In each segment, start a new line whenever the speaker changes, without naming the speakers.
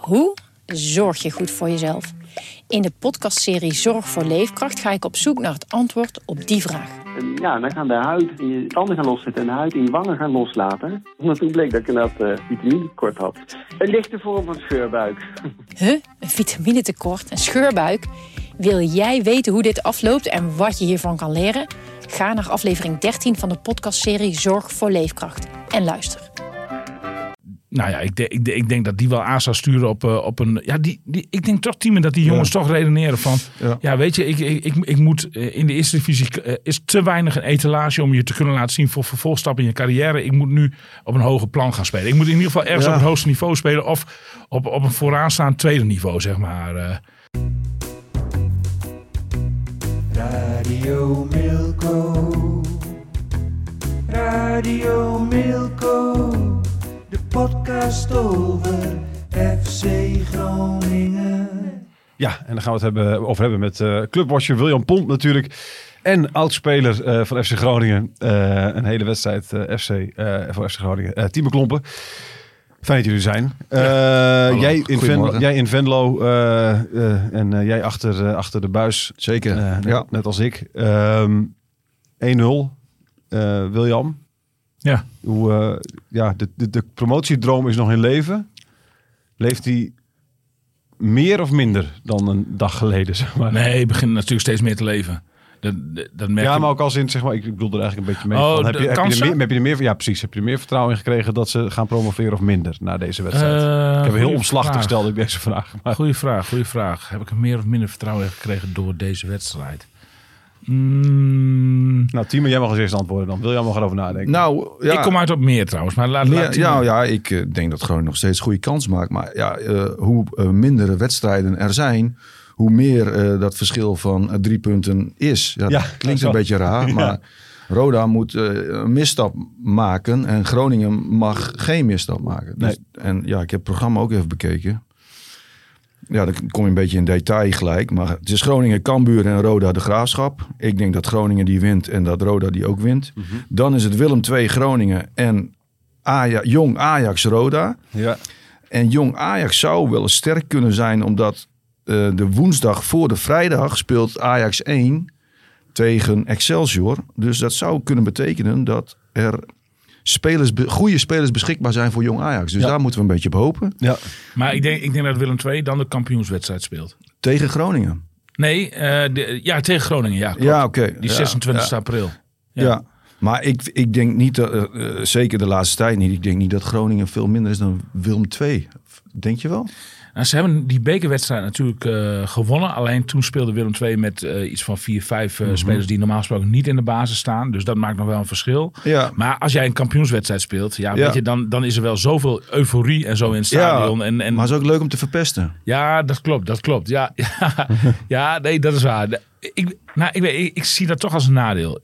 Hoe zorg je goed voor jezelf? In de podcastserie Zorg voor Leefkracht ga ik op zoek naar het antwoord op die vraag.
Ja, dan gaan de huid in je tanden gaan loszetten en de huid in je wangen gaan loslaten. Omdat toen bleek dat ik inderdaad vitaminetekort had. Een lichte vorm van scheurbuik.
Een vitaminetekort, een scheurbuik? Wil jij weten hoe dit afloopt en wat je hiervan kan leren? Ga naar aflevering 13 van de podcastserie Zorg voor Leefkracht en luister.
Nou ja, ik denk dat die wel aan zou sturen op een... Ja, ik denk toch, Timen, dat die jongens toch redeneren van... Ja, weet je, ik moet in de eerste divisie... is te weinig een etalage om je te kunnen laten zien voor vervolgstappen in je carrière. Ik moet nu op een hoger plan gaan spelen. Ik moet in ieder geval ergens op het hoogste niveau spelen... of op een vooraanstaand tweede niveau, zeg maar.
Radio Milko. Radio Milko. De podcast over FC Groningen.
Ja, en dan gaan we het over hebben met clubwatcher William Pomp natuurlijk. En oudspeler van FC Groningen. Een hele wedstrijd voor FC Groningen. Tieme Klompen. Fijn dat jullie zijn. Jij in Venlo en jij achter de buis.
Zeker,
net als ik. 1-0. William.
Ja.
De promotiedroom is nog in leven. Leeft hij meer of minder dan een dag geleden, zeg maar?
Nee, hij begint natuurlijk steeds meer te leven. Dat merk je.
Maar ook als in, zeg maar, ik bedoel er eigenlijk een beetje mee. Heb je er meer, ja, precies. Heb je er meer vertrouwen in gekregen dat ze gaan promoveren of minder na deze wedstrijd? Ik heb een heel omslachtig stelde ik deze vraag. Maar... Goeie
vraag. Heb ik er meer of minder vertrouwen in gekregen door deze wedstrijd?
Nou, Tieme, jij mag als eerste antwoorden dan. Wil jij maar erover nadenken?
Nou, ja,
ik kom uit op meer trouwens. Maar
ik denk dat Groningen nog steeds goede kans maakt. Maar ja, hoe mindere wedstrijden er zijn, hoe meer dat verschil van 3 punten is. Ja, dat klinkt een beetje raar, maar Roda moet een misstap maken en Groningen mag geen misstap maken. Dus, en ja, ik heb het programma ook even bekeken. Ja, dan kom je een beetje in detail gelijk. Maar het is Groningen, Cambuur en Roda de Graafschap. Ik denk dat Groningen die wint en dat Roda die ook wint. Mm-hmm. Dan is het Willem II Groningen en Jong Ajax Roda. Ja. En Jong Ajax zou wel eens sterk kunnen zijn, omdat de woensdag voor de vrijdag speelt Ajax 1 tegen Excelsior. Dus dat zou kunnen betekenen dat er goede spelers beschikbaar zijn voor Jong Ajax. Dus daar moeten we een beetje op hopen. Ja.
Maar ik denk dat Willem II dan de kampioenswedstrijd speelt.
Tegen Groningen?
Nee, tegen Groningen, ja. Klopt.
Ja, oké.
Die 26 april.
Ja. Maar ik denk niet, zeker de laatste tijd niet, ik denk niet dat Groningen veel minder is dan Willem II. Denk je wel?
Nou, ze hebben die bekerwedstrijd natuurlijk gewonnen. Alleen toen speelde Willem II met iets van 4-5 spelers die normaal gesproken niet in de basis staan. Dus dat maakt nog wel een verschil. Ja. Maar als jij een kampioenswedstrijd speat, weet je, dan is er wel zoveel euforie en zo in het stadion.
Maar het is ook leuk om te verpesten.
Ja, dat klopt. Ja, nee, dat is waar. Ik zie dat toch als een nadeel.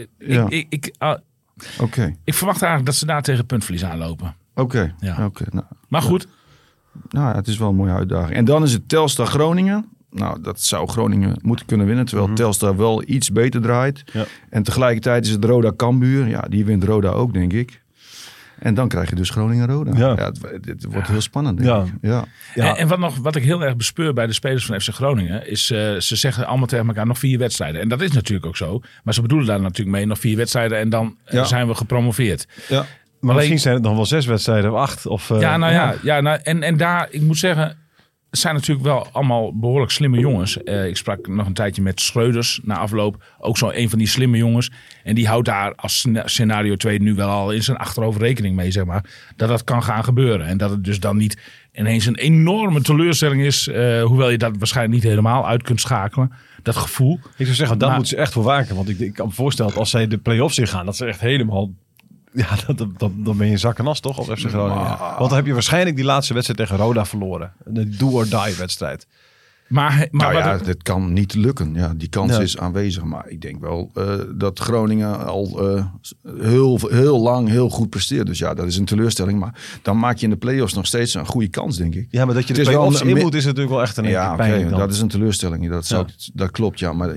Ik verwacht eigenlijk dat ze daar tegen puntverlies aanlopen.
Oké.
Maar goed.
Nou, het is wel een mooie uitdaging. En dan is het Telstar Groningen. Nou, dat zou Groningen moeten kunnen winnen. Terwijl Telstar wel iets beter draait. Ja. En tegelijkertijd is het Roda Cambuur. Ja, die wint Roda ook, denk ik. En dan krijg je dus Groningen-Roda. Ja. Het wordt heel spannend, denk ik. Ja.
En wat ik heel erg bespeur bij de spelers van FC Groningen is... ze zeggen allemaal tegen elkaar nog 4 wedstrijden. En dat is natuurlijk ook zo. Maar ze bedoelen daar natuurlijk mee nog 4 wedstrijden... en dan zijn we gepromoveerd.
Ja. Maar misschien zijn het nog wel 6 wedstrijden of 8. En daar, ik moet zeggen, het zijn natuurlijk wel allemaal behoorlijk slimme jongens. Ik sprak nog een tijdje met Schreuders na afloop. Ook zo een van die slimme jongens. En die houdt daar als scenario 2 nu wel al in zijn achterover rekening mee, zeg maar. Dat kan gaan gebeuren. En dat het dus dan niet ineens een enorme teleurstelling is. Hoewel je dat waarschijnlijk niet helemaal uit kunt schakelen. Dat gevoel. Ik zou zeggen, daar moeten ze echt voor waken. Want ik kan me voorstellen dat als zij de play-offs ingaan, dat ze echt helemaal... Ja, dan ben je zak en as toch als FC Groningen. Want dan heb je waarschijnlijk die laatste wedstrijd tegen Roda verloren. De do-or-die wedstrijd.
Maar dit kan niet lukken. Ja, die kans is aanwezig. Maar ik denk wel dat Groningen al heel lang heel goed presteert. Dus ja, dat is een teleurstelling. Maar dan maak je in de play-offs nog steeds een goede kans, denk ik.
Ja, maar dat je de play-offs in moet is natuurlijk wel echt een
pijn. Dat is een teleurstelling. Dat klopt, ja.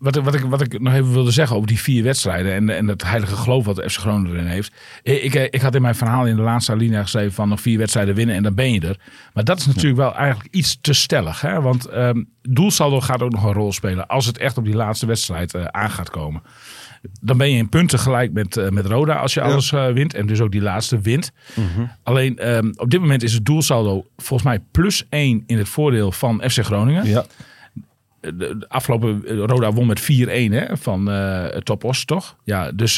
Wat ik nog even wilde zeggen over die 4 wedstrijden en het heilige geloof wat de FC Groningen erin heeft. Ik had in mijn verhaal in de laatste alinea geschreven van nog 4 wedstrijden winnen en dan ben je er. Maar dat is natuurlijk wel eigenlijk iets te stellig. Hè? Want doelsaldo gaat ook nog een rol spelen als het echt op die laatste wedstrijd aan gaat komen. Dan ben je in punten gelijk met Roda als je alles wint. En dus ook die laatste wint. Mm-hmm. Alleen op dit moment is het doelsaldo volgens mij +1 in het voordeel van FC Groningen. Ja. De afgelopen Roda won met 4-1 van Topos, toch? Ja, dus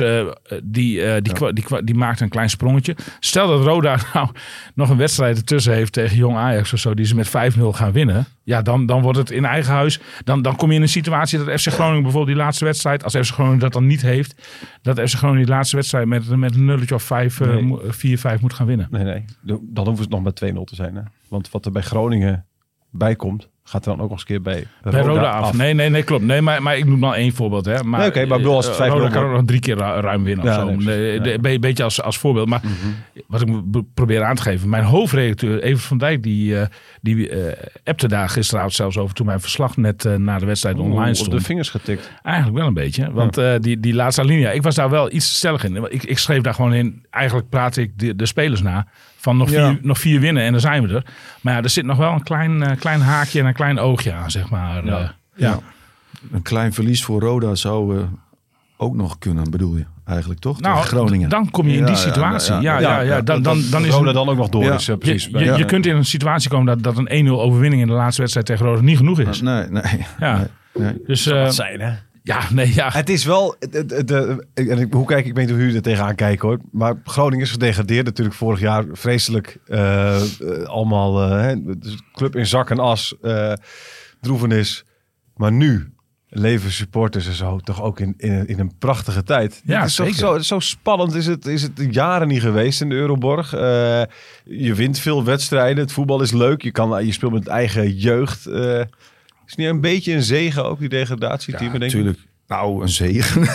die maakt een klein sprongetje. Stel dat Roda nou nog een wedstrijd ertussen heeft tegen Jong Ajax of zo, die ze met 5-0 gaan winnen. Ja, dan wordt het in eigen huis. Dan kom je in een situatie dat FC Groningen bijvoorbeeld die laatste wedstrijd, als FC Groningen dat dan niet heeft, dat FC Groningen die laatste wedstrijd met een nulletje of 4-5 moet gaan winnen.
Nee. Dan hoeft het nog met 2-0 te zijn. Hè? Want wat er bij Groningen bij komt, gaat er dan ook nog eens een keer bij Roda af. Nee, klopt. Nee, maar ik noem maar 1 voorbeeld. Hè. Maar
bedoel, als het 5-0 Roda kan ook nog 3 keer ruim winnen. Ja, of zo. Een beetje als voorbeeld. Maar wat ik probeer aan te geven. Mijn hoofdredacteur Evert van Dijk, die appte daar gisteravond zelfs over toen mijn verslag net na de wedstrijd online stond.
Op de vingers getikt.
Eigenlijk wel een beetje. Want die laatste alinea, ik was daar wel iets stellig in. Ik schreef daar gewoon in, eigenlijk praat ik de spelers na. Van nog 4 winnen en dan zijn we er. Maar ja, er zit nog wel een klein haakje en een klein oogje aan, zeg maar. Ja.
Een klein verlies voor Roda zou ook nog kunnen, bedoel je eigenlijk, toch? Nou, Groningen.
Dan kom je in die situatie. Dan is
Roda dan ook nog door. Is, precies.
Je kunt in een situatie komen dat een 1-0 overwinning in de laatste wedstrijd tegen Roda niet genoeg is.
Nee.
Dus,
dat zijn, hè?
Ja.
Het is wel... hoe kijk ik weet hoe jullie er tegenaan kijken, hoor. Maar Groningen is gedegradeerd natuurlijk vorig jaar. Vreselijk allemaal... de club in zak en as. Droevenis. Maar nu leven supporters en zo toch ook in een prachtige tijd.
Ja,
het is toch zo spannend is het jaren niet geweest in de Euroborg. Je wint veel wedstrijden. Het voetbal is leuk. Je speelt met eigen jeugd. Is niet een beetje een zegen ook, die degradatieteam?
Ja, natuurlijk. Nou, een zegen.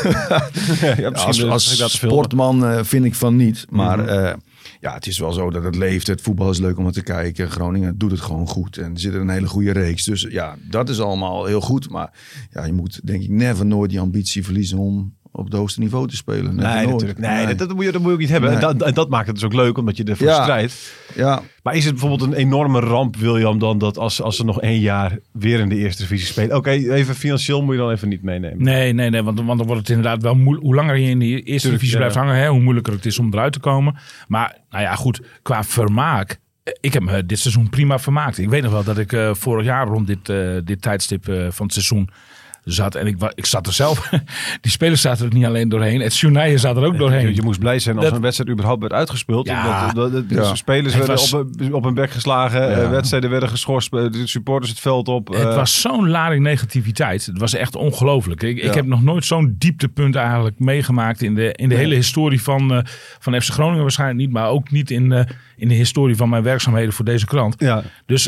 als sportman vind ik van niet. Maar het is wel zo dat het leeft. Het voetbal is leuk om naar te kijken. Groningen doet het gewoon goed. En er zit een hele goede reeks. Dus ja, dat is allemaal heel goed. Maar ja, je moet denk ik nooit die ambitie verliezen om op het hoogste niveau te spelen.
Natuurlijk. Nee. Dat moet je ook niet hebben. Nee. En dat maakt het dus ook leuk, omdat je ervoor strijdt. Ja. Maar is het bijvoorbeeld een enorme ramp, William, dan dat als ze nog 1 jaar weer in de eerste divisie spelen? Oké, even financieel moet je dan even niet meenemen.
Nee, want dan wordt het inderdaad wel moeilijk. Hoe langer je in de eerste divisie blijft hangen, hoe moeilijker het is om eruit te komen. Maar nou ja, goed, qua vermaak. Ik heb me dit seizoen prima vermaakt. Ik weet nog wel dat ik vorig jaar rond dit tijdstip van het seizoen zat. En ik zat er zelf. Die spelers zaten er niet alleen doorheen. Het journaal zat er ook doorheen.
Je moest blij zijn als een wedstrijd überhaupt werd uitgespeeld. De spelers werden op hun bek geslagen. Wedstrijden werden geschorst. De supporters het veld op.
Het was zo'n lading negativiteit. Het was echt ongelooflijk. Ik heb nog nooit zo'n dieptepunt eigenlijk meegemaakt in de hele historie van FC Groningen waarschijnlijk niet. Maar ook niet in de historie van mijn werkzaamheden voor deze krant. Ja. Dus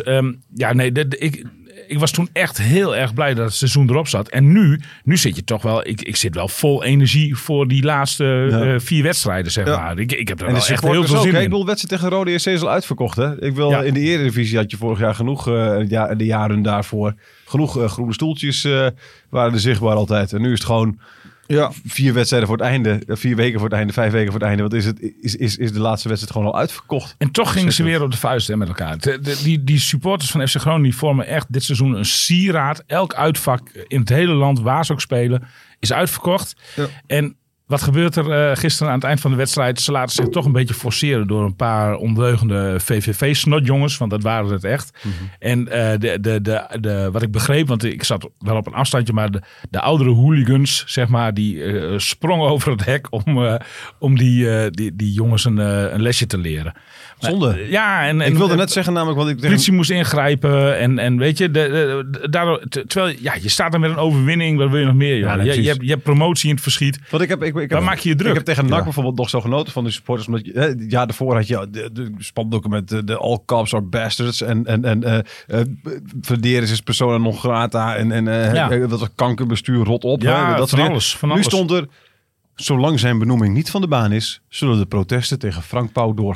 ik was toen echt heel erg blij dat het seizoen erop zat. En nu zit je toch wel... Ik zit wel vol energie voor die laatste 4 wedstrijden, zeg maar. Ik heb er wel echt heel veel zin in.
Ik bedoel, wedstrijd tegen Rode JC is al uitverkocht, hè? In de Eredivisie had je vorig jaar genoeg, de jaren daarvoor, genoeg groene stoeltjes waren er zichtbaar altijd. En nu is het gewoon... 4 wedstrijden voor het einde, 4 weken voor het einde, 5 weken voor het einde. Wat is het? Is de laatste wedstrijd gewoon al uitverkocht?
En toch gingen ze weer op de vuist met elkaar. Die supporters van FC Groningen die vormen echt dit seizoen een sieraad. Elk uitvak in het hele land waar ze ook spelen is uitverkocht. Ja. En wat gebeurt er gisteren aan het eind van de wedstrijd? Ze laten zich toch een beetje forceren door een paar ondeugende VVV-snotjongens. Want dat waren het echt. Mm-hmm. En wat ik begreep, want ik zat wel op een afstandje. Maar de oudere hooligans, zeg maar, die sprongen over het hek om die jongens een lesje te leren.
Zonde.
Ja,
ik wilde net zeggen namelijk... Want
de politie moest ingrijpen. En weet je, daardoor, terwijl je staat daar met een overwinning. Wat wil je nog meer? Ja, je hebt promotie in het verschiet. Waar maak je je druk?
Ik heb tegen NAC bijvoorbeeld nog zo genoten van de supporters. Omdat het jaar daarvoor had je de spandoeken met de All Cops are Bastards. En Verderes is persona non grata. En dat kankerbestuur rot op.
Ja, dat van alles.
Nu stond er... Zolang zijn benoeming niet van de baan is, zullen de protesten tegen Frank Pauw doorgaan.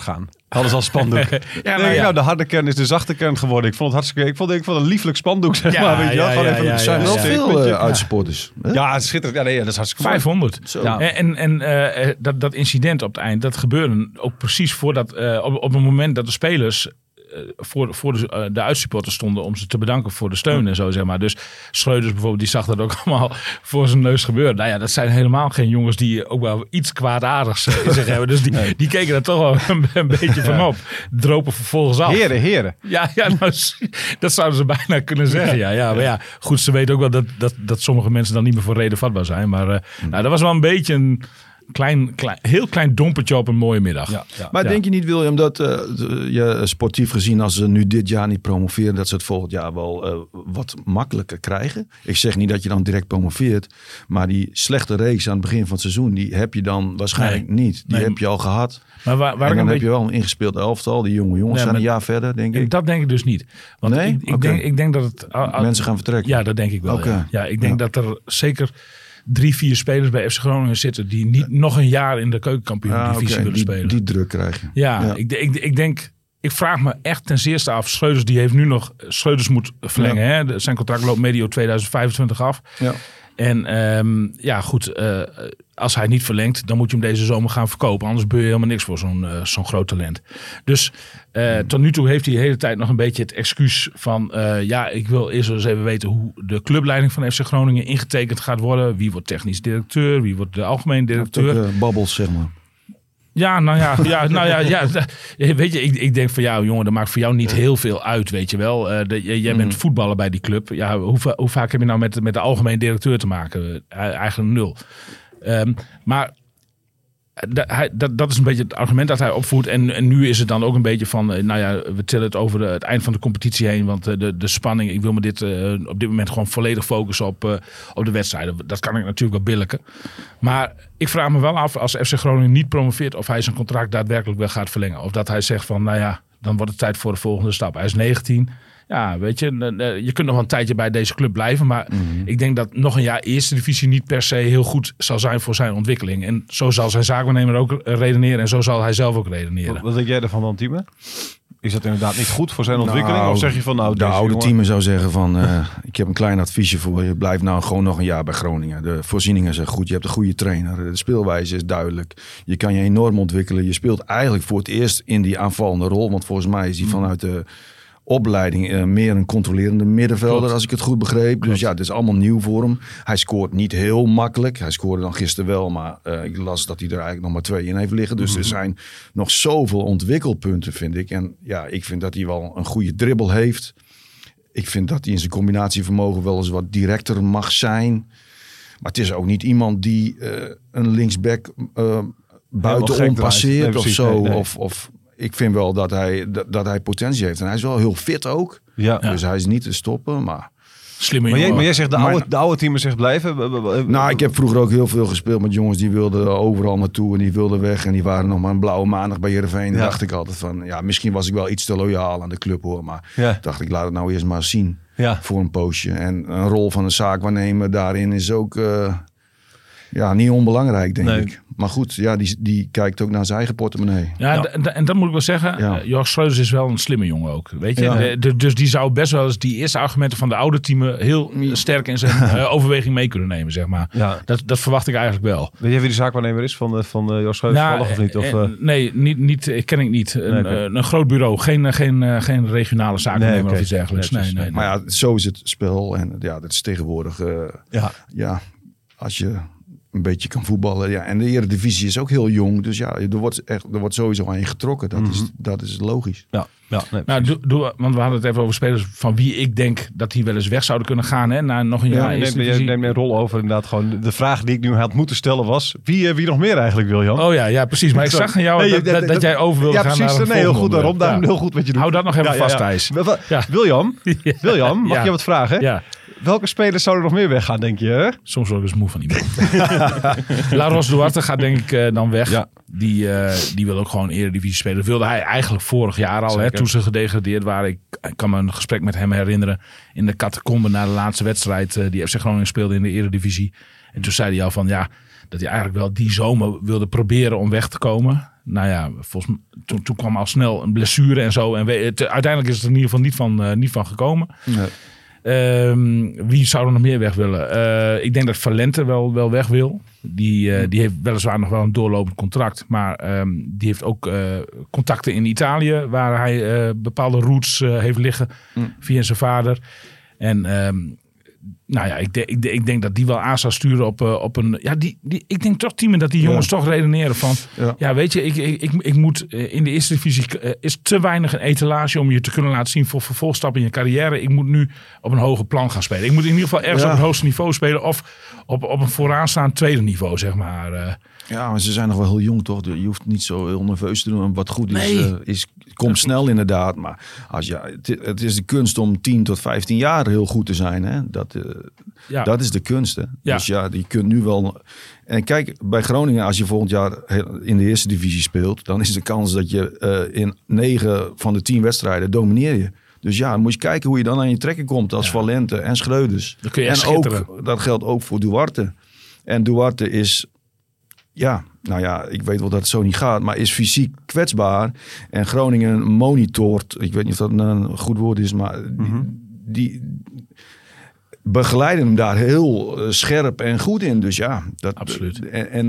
Alles als spandoek. De harde kern is de zachte kern geworden. Ik vond het hartstikke... Ik vond een lieflijk spandoek, zeg maar. Weet je wel?
Er zijn wel veel uitsupporters.
Ja, schitterend. Ja, dat is hartstikke
500. Ja. En dat incident op het eind, dat gebeurde ook precies voordat... op het moment dat de spelers... voor de uitsupporters stonden om ze te bedanken voor de steun en zo, zeg maar. Dus Schreuders bijvoorbeeld, die zag dat ook allemaal voor zijn neus gebeuren. Nou ja, dat zijn helemaal geen jongens die ook wel iets kwaadaardigs in zich hebben. Dus die keken daar toch wel een beetje van op. Dropen vervolgens af.
Heren.
Ja, nou, dat zouden ze bijna kunnen zeggen. Ja, maar ja, goed, ze weten ook wel dat sommige mensen dan niet meer voor reden vatbaar zijn. Maar dat was wel een beetje een... heel klein dompertje op een mooie middag.
Ja. Maar denk je niet, William, dat je sportief gezien, als ze nu dit jaar niet promoveren, dat ze het volgend jaar wel wat makkelijker krijgen? Ik zeg niet dat je dan direct promoveert, maar die slechte reeks aan het begin van het seizoen, die heb je dan waarschijnlijk niet. Die heb je al gehad. Maar en dan heb je wel een ingespeeld elftal. Die jonge jongens zijn een jaar verder, denk ik.
Dat denk ik dus niet. Want ik denk dat het...
mensen gaan vertrekken?
Ja, dat denk ik wel. Okay. Ja, ik denk dat er zeker 3-4 spelers bij FC Groningen zitten die niet nog een jaar in de keukenkampioen-divisie willen spelen.
Die druk krijgen.
Ja. Ik denk... Ik vraag me echt ten zeerste af. Schreuders die heeft nu nog... Schreuders moet verlengen. Hè? Zijn contract loopt medio 2025 af. Ja. En goed. Als hij niet verlengt, dan moet je hem deze zomer gaan verkopen. Anders beur je helemaal niks voor zo'n groot talent. Dus tot nu toe heeft hij de hele tijd nog een beetje het excuus van... ik wil eerst eens even weten hoe de clubleiding van FC Groningen ingetekend gaat worden. Wie wordt technisch directeur? Wie wordt de algemeen directeur?
Babbels, zeg maar.
Weet je, ik denk van jou, jongen, dat maakt voor jou niet heel veel uit, weet je wel. Jij bent voetballer bij die club. Ja, hoe vaak heb je nou met de algemeen directeur te maken? Eigenlijk 0. Maar dat is een beetje het argument dat hij opvoert. En nu is het dan ook een beetje van... we tillen het over het eind van de competitie heen. Want de spanning... Ik wil me op dit moment gewoon volledig focussen op de wedstrijden. Dat kan ik natuurlijk wel billijken. Maar ik vraag me wel af, als FC Groningen niet promoveert... of hij zijn contract daadwerkelijk wel gaat verlengen. Of dat hij zegt van, dan wordt het tijd voor de volgende stap. Hij is 19... Ja, weet je, je kunt nog wel een tijdje bij deze club blijven. Maar ik denk dat nog een jaar eerste divisie niet per se heel goed zal zijn voor zijn ontwikkeling. En zo zal zijn zaakwaarnemer ook redeneren en zo zal hij zelf ook redeneren.
Wat denk jij ervan dan, Tieme? Is dat inderdaad niet goed voor zijn ontwikkeling? Of zeg je van
de oude Tieme zou zeggen van ik heb een klein adviesje voor je. Blijf nou gewoon nog een jaar bij Groningen. De voorzieningen zijn goed. Je hebt een goede trainer. De speelwijze is duidelijk. Je kan je enorm ontwikkelen. Je speelt eigenlijk voor het eerst in die aanvallende rol. Want volgens mij is hij vanuit de opleiding meer een controlerende middenvelder. Klopt. Als ik het goed begreep. Klopt. Dus ja, het is allemaal nieuw voor hem. Hij scoort niet heel makkelijk. Hij scoorde dan gisteren wel, maar ik las dat hij er eigenlijk nog maar 2 in heeft liggen. Dus er zijn nog zoveel ontwikkelpunten, vind ik. En ja, ik vind dat hij wel een goede dribbel heeft. Ik vind dat hij in zijn combinatievermogen wel eens wat directer mag zijn. Maar het is ook niet iemand die een linksback buitenom passeert of zo. Nee. Of ik vind wel dat hij potentie heeft. En hij is wel heel fit ook. Ja. Dus hij is niet te stoppen, maar...
Slimme
jongen. Maar jij zegt de oude team zegt blijven?
Nou, ik heb vroeger ook heel veel gespeeld met jongens die wilden overal naartoe en die wilden weg. En die waren nog maar een blauwe maandag bij Heerenveen. Ja. Dacht ik altijd van, misschien was ik wel iets te loyaal aan de club hoor. Maar dacht ik, laat het nou eerst maar zien voor een poosje. En een rol van een zaakwaarnemer daarin is ook niet onbelangrijk, denk ik. Maar goed, die kijkt ook naar zijn eigen portemonnee.
Ja. En dat moet ik wel zeggen. Jörg Schreuders is wel een slimme jongen ook. Weet je? Ja. Dus die zou best wel eens die eerste argumenten van de oude team heel sterk in zijn overweging mee kunnen nemen, zeg maar. Ja. Dat verwacht ik eigenlijk wel.
Weet je wie de zaakwaarnemer is van Jörg Schreuders? Of niet?
Nee, niet, ken ik niet. Een groot bureau. Geen regionale zaakwaarnemer of iets dergelijks. Nee.
Maar zo is het spel. En dat is tegenwoordig... als je een beetje kan voetballen. Ja. En de Eredivisie is ook heel jong. Dus er wordt sowieso aan je getrokken. Dat is logisch.
Ja.
Want we hadden het even over spelers van wie ik denk dat die wel eens weg zouden kunnen gaan. Hè, na nog een jaar.
Neem een rol over inderdaad. Gewoon de vraag die ik nu had moeten stellen was, wie nog meer eigenlijk, William?
Oh ja, precies. Maar ik zag aan jou dat jij over wilde gaan naar een
heel goed daarom. Daarom heel goed wat je doet.
Hou dat nog even vast, Thijs.
William, mag je wat vragen?
Ja.
Welke spelers zouden er nog meer weggaan, denk je? Hè?
Soms word ik eens moe van iemand. Laros Duarte gaat denk ik dan weg. Ja. Die wil ook gewoon Eredivisie spelen. Dat wilde hij eigenlijk vorig jaar al. Toen ze gedegradeerd waren. Ik kan me een gesprek met hem herinneren. In de catacombe na de laatste wedstrijd. Die FC Groningen speelde in de Eredivisie. En toen zei hij al van dat hij eigenlijk wel die zomer wilde proberen om weg te komen. nou ja, volgens mij, toen kwam al snel een blessure en zo. En uiteindelijk is het er in ieder geval niet van gekomen. Nee. Wie zou er nog meer weg willen? Ik denk dat Valente wel weg wil. Die heeft weliswaar nog wel een doorlopend contract. Maar die heeft ook contacten in Italië. Waar hij bepaalde roots heeft liggen via zijn vader. En nou ja, ik denk dat die wel aan zou sturen op een... Ja, ik denk toch, Tiemen, dat die jongens toch redeneren van... Ja, weet je, ik moet in de eerste divisie... is te weinig een etalage om je te kunnen laten zien voor vervolgstappen in je carrière. Ik moet nu op een hoger plan gaan spelen. Ik moet in ieder geval ergens op het hoogste niveau spelen. Of op een vooraanstaand tweede niveau, zeg maar.
Ja, maar ze zijn nog wel heel jong, toch? Je hoeft niet zo heel nerveus te doen. En wat goed is komt snel inderdaad. Maar het is de kunst om 10 tot 15 jaar heel goed te zijn. Hè? Dat is de kunst. Hè? Ja. Dus ja, je kunt nu wel... En kijk, bij Groningen, als je volgend jaar in de eerste divisie speelt... dan is de kans dat je in 9 van de 10 wedstrijden domineer je. Dus ja, dan moet je kijken hoe je dan aan je trekken komt als Valente en Schreuders.
En ook,
dat geldt ook voor Duarte. En Duarte is... Ja, nou ja, ik weet wel dat het zo niet gaat, maar is fysiek kwetsbaar. En Groningen monitort, ik weet niet of dat een goed woord is, maar die begeleiden hem daar heel scherp en goed in. Dus ja,
absoluut.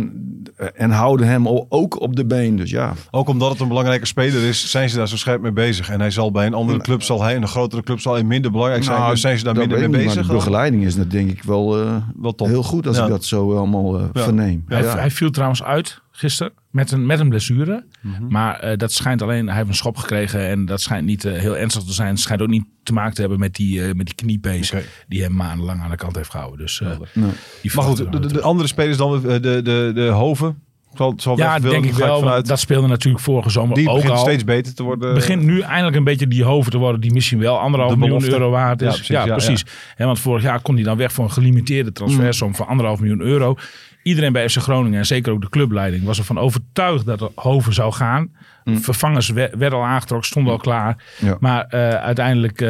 En houden hem ook op de been. Dus ja.
Ook omdat het een belangrijke speler is, zijn ze daar zo scherp mee bezig. En hij zal bij een andere club, een grotere club zal hij minder belangrijk zijn. Dus zijn ze daar minder mee bezig.
Maar de begeleiding is dat denk ik wel heel goed als ik dat zo allemaal verneem.
Ja. Hij viel trouwens uit gisteren met een blessure. Maar dat schijnt alleen, hij heeft een schop gekregen en dat schijnt niet heel ernstig te zijn. Het schijnt ook niet te maken te hebben met die kniepees die hem maandenlang aan de kant heeft gehouden. Dus,
maar goed, de andere spelers dan, de Hoven.
Ja, denk ik wel. Vanuit. Dat speelde natuurlijk vorige zomer
die
ook al. Die
begint steeds beter te worden.
Begint nu eindelijk een beetje die Hoven te worden die misschien wel 1,5 miljoen euro waard is. Ja, precies. Ja. Want vorig jaar kon hij dan weg voor een gelimiteerde transfersom van 1,5 miljoen euro. Iedereen bij FC Groningen en zeker ook de clubleiding was ervan overtuigd dat er Hoven zou gaan. Vervangers werden al aangetrokken, stonden al klaar. Ja. Maar uiteindelijk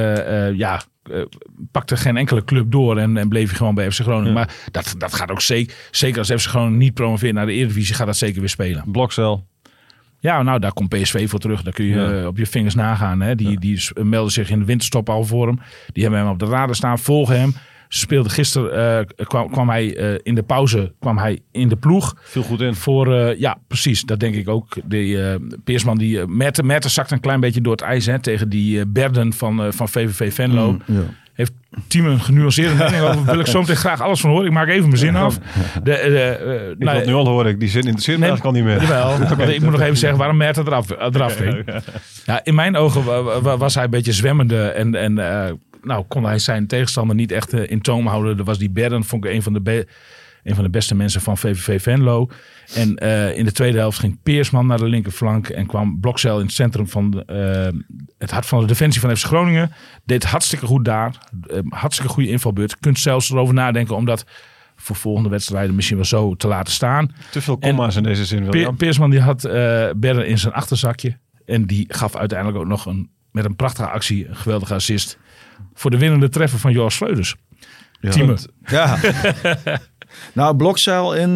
pakte geen enkele club door en bleef je gewoon bij FC Groningen. Ja. Maar dat gaat ook zeker als FC Groningen niet promoveert naar de Eredivisie, gaat dat zeker weer spelen.
Blokcel.
Ja, nou daar komt PSV voor terug. Daar kun je op je vingers nagaan. Hè. Die melden zich in de winterstop al voor hem. Die hebben hem op de radar staan, volgen hem. Ze speelde gisteren, kwam hij in de pauze in de ploeg.
Viel goed in.
Ja, precies. Dat denk ik ook. Peersman, Mertens zakt een klein beetje door het ijs tegen die Berden van VVV Venlo. Heeft Tiemen een genuanceerde mening over. Wil ik zo meteen graag alles van horen. Ik maak even mijn zin af.
Ik wil nu al horen. Die zin interesseert me eigenlijk al niet meer.
Jawel, want ik moet nog even zeggen waarom Mertens eraf ging. Ja, in mijn ogen was hij een beetje zwemmende en kon hij zijn tegenstander niet echt in toom houden. Dat was die Berden, vond ik een van de beste mensen van VVV Venlo. En in de tweede helft ging Peersman naar de linkerflank en kwam Blokcel in het centrum van het hart van de defensie van FC Groningen. Deed hartstikke goed daar. Hartstikke goede invalbeurt. Je kunt zelfs erover nadenken om dat voor volgende wedstrijden misschien wel zo te laten staan.
Te veel comma's in deze zin, William.
Peersman die had Berden in zijn achterzakje. En die gaf uiteindelijk ook nog met een prachtige actie een geweldige assist voor de winnende treffer van Joris Schreuders. Tiemen.
Ja. Nou, Blokcel en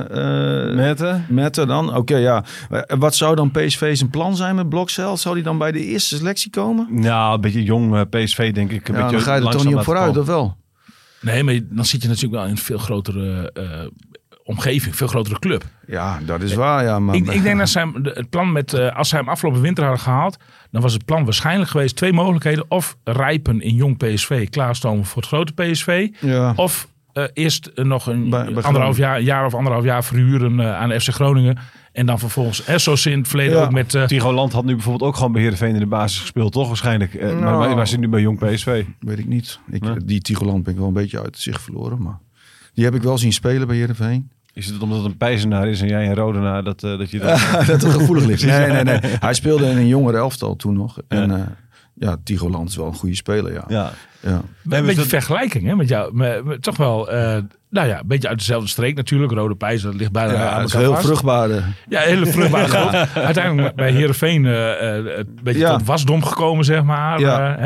Mette dan. Oké, ja. Wat zou dan PSV zijn plan zijn met Blokcel? Zou die dan bij de eerste selectie komen?
Ja, een beetje jong PSV denk ik.
Dan ga je er toch niet op vooruit, of wel?
Nee, maar dan zit je natuurlijk wel in een veel grotere omgeving, veel grotere club.
Ja, dat is waar. Ja, maar
ik denk dat het plan als zij hem afgelopen winter hadden gehaald, dan was het plan waarschijnlijk geweest 2 mogelijkheden. Of rijpen in jong PSV, klaarstomen voor het grote PSV. Ja. Of eerst nog een jaar of anderhalf jaar verhuren aan FC Groningen. En dan vervolgens SOS in het verleden ook met...
Tigo Land had nu bijvoorbeeld ook gewoon bij Heerenveen in de basis gespeeld, toch? Waarschijnlijk. Maar wij zitten nu bij jong PSV.
Weet ik niet. Die Tigo Land ben ik wel een beetje uit zicht verloren. Maar die heb ik wel zien spelen bij Heerenveen.
Is het omdat het een Pijzenaar is en jij een Rodenaar dat je dat...
dat het gevoelig ligt. Nee. Hij speelde in een jonger elftal toen nog. En Tigo Land is wel een goede speler, ja.
Een beetje vergelijking hè, met jou. Toch wel, een beetje uit dezelfde streek natuurlijk. Rode Pijs, dat ligt bijna aan elkaar
heel vruchtbare.
Ja, hele vruchtbare grond. Uiteindelijk bij Heerenveen een beetje tot wasdom gekomen, zeg maar.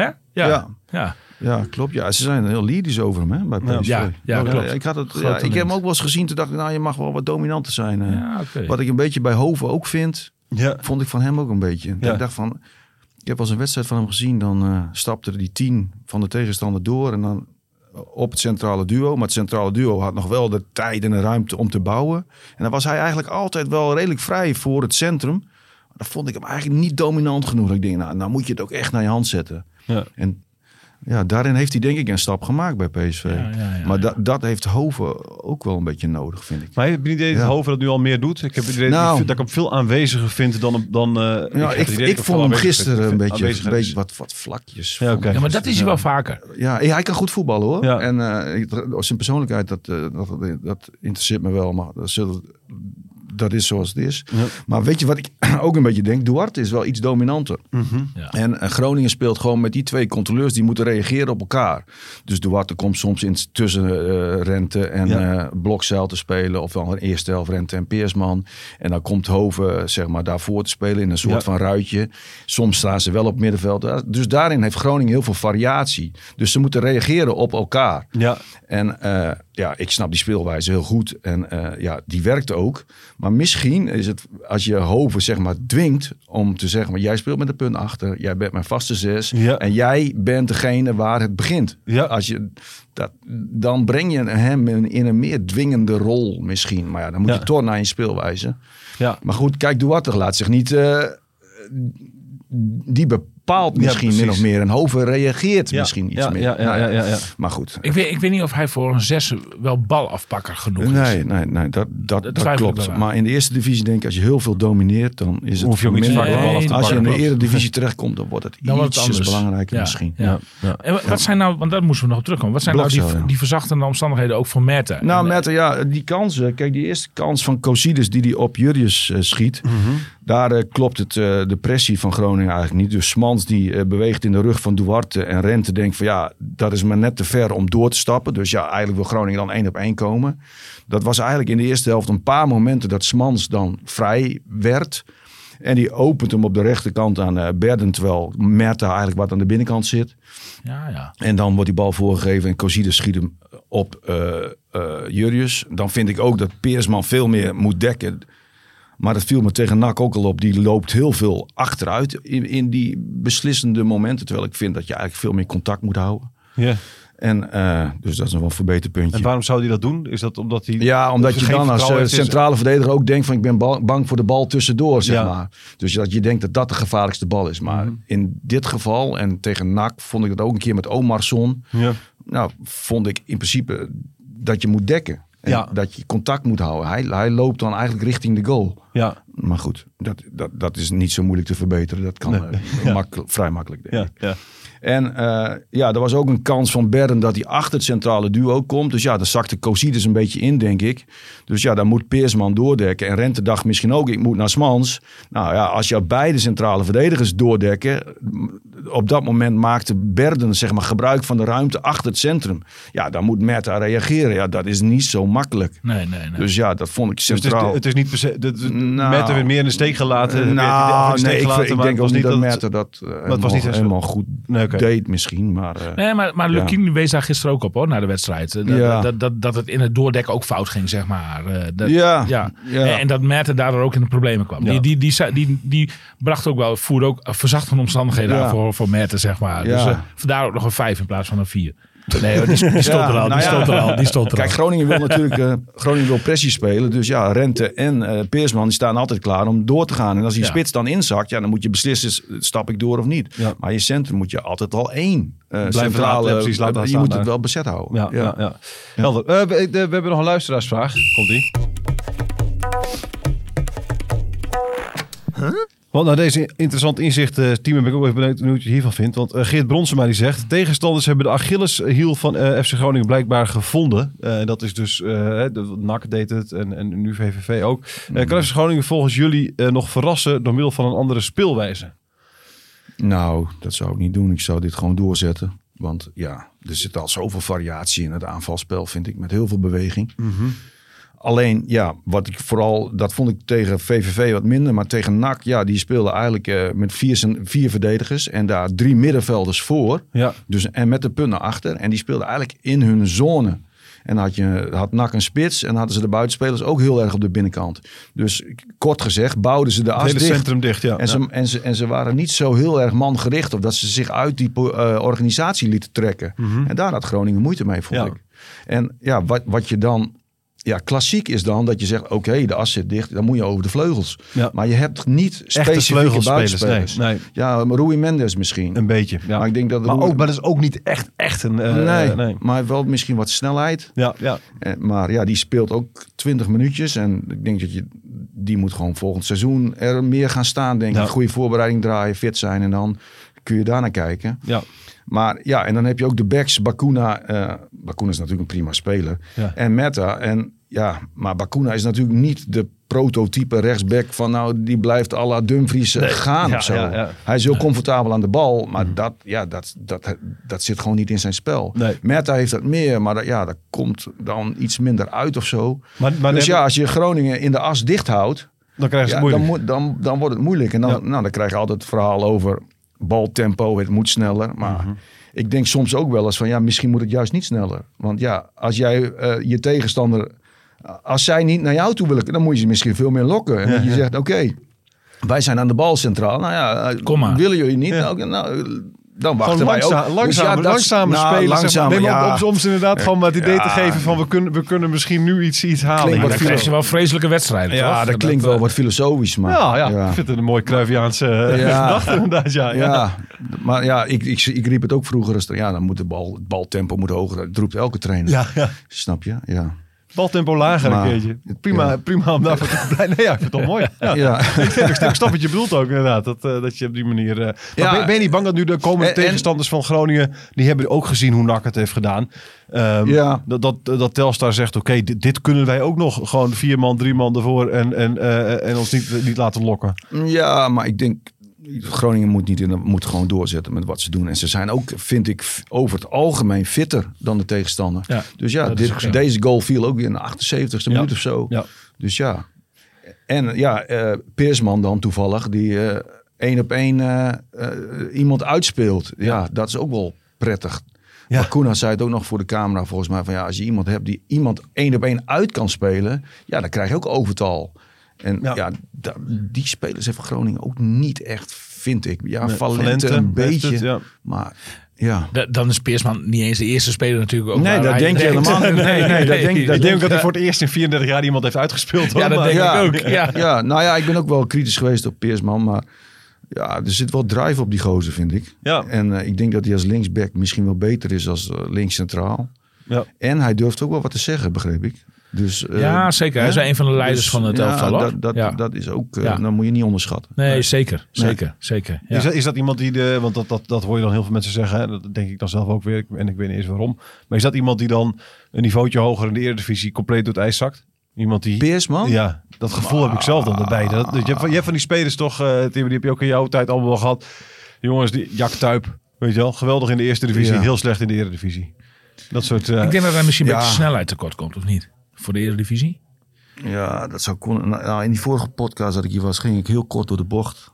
Ja, klopt. Ja, ze zijn heel lyrisch over hem hè, bij PSV.
Ja, klopt.
Ik heb hem ook wel eens gezien. Toen dacht ik, je mag wel wat dominanter zijn. Wat ik een beetje bij Hoven ook vind. Vond ik van hem ook een beetje.
Ja.
Ik dacht van... Ik heb wel eens een wedstrijd van hem gezien. Dan stapte die 10 van de tegenstander door. En dan op het centrale duo. Maar het centrale duo had nog wel de tijd en de ruimte om te bouwen. En dan was hij eigenlijk altijd wel redelijk vrij voor het centrum. Dan vond ik hem eigenlijk niet dominant genoeg. Ik denk, nou moet je het ook echt naar je hand zetten. Ja. En daarin heeft hij denk ik een stap gemakt bij PSV. Maar dat heeft Hoven ook wel een beetje nodig, vind ik.
Maar heb je het idee dat Hoven dat nu al meer doet? Ik heb het idee dat ik hem veel aanweziger vind dan
ik vond hem gisteren een beetje wat vlakjes.
Ja, maar dat is hij wel vaker.
Ja, hij kan goed voetballen hoor. Ja. En zijn persoonlijkheid, dat interesseert me wel. Maar dat is zoals het is. Ja. Maar weet je wat ik ook een beetje denk? Duarte is wel iets dominanter. Mm-hmm. Ja. En Groningen speelt gewoon met die 2 controleurs die moeten reageren op elkaar. Dus Duarte komt soms tussen Rente en Blokzeil te spelen. Ofwel een eerste helft Rente en Peersman. En dan komt Hoven zeg maar daarvoor te spelen in een soort van ruitje. Soms staan ze wel op middenveld. Dus daarin heeft Groningen heel veel variatie. Dus ze moeten reageren op elkaar. Ja. En ik snap die speelwijze heel goed. En die werkt ook. Maar misschien is het, als je Hoven zeg maar dwingt om te zeggen, maar jij speelt met een punt achter, jij bent mijn vaste 6 en jij bent degene waar het begint. Ja. Als je dan breng je hem in een meer dwingende rol misschien. Maar dan moet je toch naar je speelwijze. Ja. Maar goed, kijk, Duarte laat zich niet... die bepaalt misschien min of meer. En Hoven reageert misschien iets meer. Ja. Maar goed.
Ik weet niet of hij voor een 6 wel balafpakker genoeg is.
Nee, dat klopt. Maar in de eerste divisie denk ik, als je heel veel domineert, dan is het veel minder. Als je in de eredivisie terechtkomt, dan wordt het iets belangrijker misschien. Ja.
En wat zijn nou, want daar moesten we nog op terugkomen. Wat zijn nou die verzachtende omstandigheden ook voor Merten?
Nou, Merten, die kansen. Kijk, die eerste kans van Cosides die hij op Jurrius schiet. Mm-hmm. Daar klopt het de pressie van Groningen eigenlijk niet. Dus Smans die beweegt in de rug van Duarte. En Rente denkt van dat is maar net te ver om door te stappen. Dus eigenlijk wil Groningen dan 1-op-1 komen. Dat was eigenlijk in de eerste helft een paar momenten dat Smans dan vrij werd. En die opent hem op de rechterkant aan Berden. Terwijl Merten eigenlijk wat aan de binnenkant zit. Ja. En dan wordt die bal voorgegeven en Cosides schiet hem op Jurrius. Dan vind ik ook dat Peersman veel meer moet dekken. Maar dat viel me tegen NAC ook al op. Die loopt heel veel achteruit in die beslissende momenten. Terwijl ik vind dat je eigenlijk veel meer contact moet houden. Ja. En dus dat is nog wel een verbeterpuntje.
En waarom zou hij dat doen? Is dat omdat hij...
Ja, omdat je dan als centrale verdediger ook denkt van ik ben bang voor de bal tussendoor, zeg maar. Dus dat je denkt dat de gevaarlijkste bal is. Maar in dit geval en tegen NAC vond ik dat ook een keer met Omarsson. Ja. Nou, vond ik in principe dat je moet dekken. En dat je contact moet houden. Hij loopt dan eigenlijk richting de goal. Ja. Maar goed, dat is niet zo moeilijk te verbeteren. Dat kan vrij makkelijk, denk ik. Ja. En er was ook een kans van Berden dat hij achter het centrale duo komt. Dus daar zakte Cosides een beetje in, denk ik. Dus dan moet Peersman doordekken. En Rente dacht misschien ook, ik moet naar Smans. Nou ja, als je beide centrale verdedigers doordekken... Op dat moment maakte Berden zeg maar gebruik van de ruimte achter het centrum. Ja, dan moet Merten reageren. Ja, dat is niet zo makkelijk. Nee. Dus dat vond ik centraal.
Dus het is niet per se... Merten weer meer in de steek gelaten.
Ik denk ook niet dat Merten dat helemaal goed deed misschien.
Maar Lukien wees daar gisteren ook op hoor, na de wedstrijd. Dat het in het doordekken ook fout ging, zeg maar. En dat Merten daardoor ook in de problemen kwam. Ja. Die bracht ook wel, voerde ook verzachtende omstandigheden aan voor Merten, zeg maar. Dus vandaar ook nog een 5 in plaats van een 4. Nee, die stond er al. Die stond er al.
Kijk, Groningen wil natuurlijk pressie spelen. Dus Rente en Peersman die staan altijd klaar om door te gaan. En als die spits dan inzakt, dan moet je beslissen, stap ik door of niet. Ja. Maar in je centrum moet je altijd al 1 centrale... Je moet het wel bezet houden.
Ja. Helder. We hebben nog een luisteraarsvraag. Komt-ie. Want na deze interessant inzicht, team, ben ik ook even benieuwd hoe je hiervan vindt. Want Geert Bronsema die zegt, tegenstanders hebben de Achilleshiel van FC Groningen blijkbaar gevonden. Dat is dus, NAC deed het en nu VVV ook. Kan FC Groningen volgens jullie nog verrassen door middel van een andere speelwijze?
Nou, dat zou ik niet doen. Ik zou dit gewoon doorzetten. Want er zit al zoveel variatie in het aanvalspel, vind ik, met heel veel beweging. Mm-hmm. Alleen, dat vond ik tegen VVV wat minder. Maar tegen NAC, die speelden eigenlijk met 4 verdedigers. En daar 3 middenvelders voor. Ja. Dus, en met de punt naar achter. En die speelden eigenlijk in hun zone. En had NAC een spits en hadden ze de buitenspelers ook heel erg op de binnenkant. Dus kort gezegd bouwden ze de as
hele
dicht.
Centrum dicht, ja.
En ze waren niet zo heel erg mangericht of dat ze zich uit die organisatie lieten trekken. En daar had Groningen moeite mee, vond ik. En ja, wat je dan... Ja, klassiek is dan dat je zegt, oké, de as zit dicht, dan moet je over de vleugels. Ja. Maar je hebt niet specifieke buitenspelers. Nee. Ja, Rui Mendes misschien.
Een beetje, ja.
Maar ik denk dat
maar dat is ook niet echt een...
nee, maar wel misschien wat snelheid.
Ja.
Maar ja, die speelt ook 20 minuutjes. En ik denk dat die moet gewoon volgend seizoen er meer gaan staan, denk ik. Goede voorbereiding draaien, fit zijn en dan kun je daarnaar kijken. Ja. Maar ja, en dan heb je ook de backs. Bacuna is natuurlijk een prima speler. Ja. En Meta. En ja, maar Bacuna is natuurlijk niet de prototype rechtsback van nou, die blijft à la Dumfries gaan of zo. Ja. Hij is heel comfortabel aan de bal, maar dat zit gewoon niet in zijn spel. Nee. Meta heeft dat meer, maar dat komt dan iets minder uit of zo. Maar dus als je Groningen in de as dicht houdt,
dan krijg je het moeilijk.
Dan wordt het moeilijk. En dan krijg je altijd het verhaal over baltempo, het moet sneller. Maar ik denk soms ook wel eens van misschien moet het juist niet sneller. Want ja, als jij je tegenstander, als zij niet naar jou toe willen, dan moet je ze misschien veel meer lokken. En dat je zegt, oké, wij zijn aan de bal centraal. Nou ja, kom maar. Willen jullie niet? Ja. Dan wachten wij ook.
Langzamer spelen. Soms inderdaad gewoon maar het idee te geven van we kunnen misschien nu iets halen.
Dan krijg je wel vreselijke wedstrijden.
Ja,
toch?
dat klinkt wel wat filosofisch. Maar,
ik vind het een mooi Cruyffiaanse gedachte inderdaad. Ja,
maar ja, ik riep het ook vroeger. Dan moet het baltempo moet hoger. Dat roept elke trainer. Ja. Snap je? Ja.
Baltempo lager een keertje. Prima om daarvoor te blijven. Nee, ik vind het toch mooi. Ja. Ik snap wat je bedoelt ook inderdaad. Dat je op die manier... Ben je niet bang dat nu de komende tegenstanders van Groningen... die hebben ook gezien hoe NAC het heeft gedaan. Dat Telstar zegt... Oké, dit kunnen wij ook nog. Gewoon 4 man, 3 man ervoor. En ons niet laten lokken.
Ja, maar ik denk... Groningen moet gewoon doorzetten met wat ze doen. En ze zijn ook, vind ik, over het algemeen fitter dan de tegenstander. Ja, dus deze goal viel ook weer in de 78e minuut of zo. Ja. Dus ja. En Peersman dan toevallig, die 1 op 1 iemand uitspeelt. Ja, dat is ook wel prettig. Ja. Maar Koena zei het ook nog voor de camera volgens mij. Van als je iemand hebt die iemand 1 op 1 uit kan spelen. Ja, dan krijg je ook overtal. En die spelers heeft Groningen ook niet echt, vind ik. Ja, Valente een beetje. Maar ja.
Dan is Peersman niet eens de eerste speler natuurlijk. Ook
nee, dat denk je helemaal niet.
Ik denk dat hij voor het eerst in 34 jaar iemand heeft uitgespeeld.
Ja, dat denk ik ook.
Ja, nou ja, ik ben ook wel kritisch geweest op Peersman. Maar ja, er zit wel drive op die gozer, vind ik. Ja. En ik denk dat hij als linksback misschien wel beter is als linkscentraal. Ja. En hij durft ook wel wat te zeggen, begreep ik. Dus,
ja, zeker. Hij is een van de leiders van het elftal.
Dat is ook, dat moet je niet onderschatten.
Nee, zeker. Ja.
Is dat iemand die want dat hoor je dan heel veel mensen zeggen. Hè? Dat denk ik dan zelf ook weer. En ik weet niet eens waarom. Maar is dat iemand die dan een niveautje hoger in de Eredivisie compleet door het ijs zakt? Iemand die...
Peersman?
Ja, dat gevoel heb ik zelf dan erbij. Je hebt van die spelers toch, die heb je ook in jouw tijd allemaal wel gehad. Jongens, Jack Tuip, weet je wel, geweldig in de eerste divisie, heel slecht in de Eredivisie. Dat soort...
Ik denk dat hij misschien een beetje snelheid tekort komt, of niet? Voor de Eredivisie?
Ja, dat zou kunnen. Nou, in die vorige podcast dat ik hier was, ging ik heel kort door de bocht.